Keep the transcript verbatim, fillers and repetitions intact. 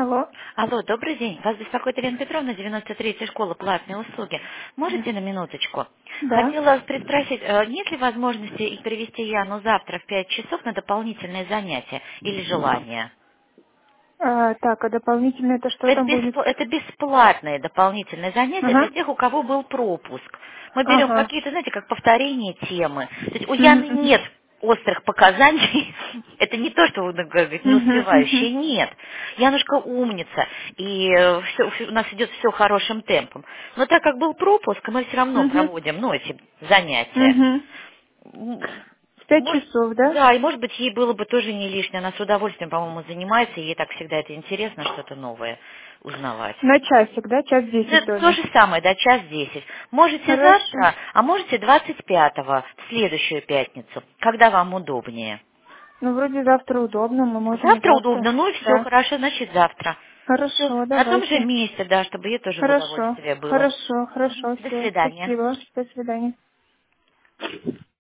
Алло. Алло, добрый день. Вас беспокоит Елена Петровна, девяносто третья школа, платные услуги. М, Можете на минуточку? Да. Хотела спросить, э, нет ли возможности и привести Яну завтра в пять часов на дополнительные занятия или желание? А, так, а дополнительно это что Это, там будет? беспла- это бесплатные дополнительные занятия для Ага. тех, у кого был пропуск. Мы берем Ага. какие-то, знаете, как повторение темы. То есть у Мгм, Яны мгм. нет острых показаний. Это не то, что вы ну, говорите, не Мгм, успевающие. мгм. Нет. Янушка умница. И э, всё- всё- у нас идет все хорошим темпом. Но так как был пропуск, мы все равно Мгм, проводим, ну, эти занятия. мгм. М, В пять Может, часов, да? да, и может быть ей было бы тоже не лишнее. Она с удовольствием, по-моему, занимается, и ей так всегда это интересно, что-то новое узнавать. На часик, да? Час Да, десять то тоже. же самое, да, час десять. Можете Хорошо. завтра, а можете двадцать пятого, в следующую пятницу, когда вам удобнее. Ну, вроде завтра удобно, мы можем и Завтра завтра. удобно, ну и все, Да. хорошо, значит завтра. Все, Хорошо, на том же давайте. месте, да, чтобы ей тоже в Хорошо. удовольствие было. Хорошо, Мгм. хорошо, До все. свидания. Спасибо. До свидания.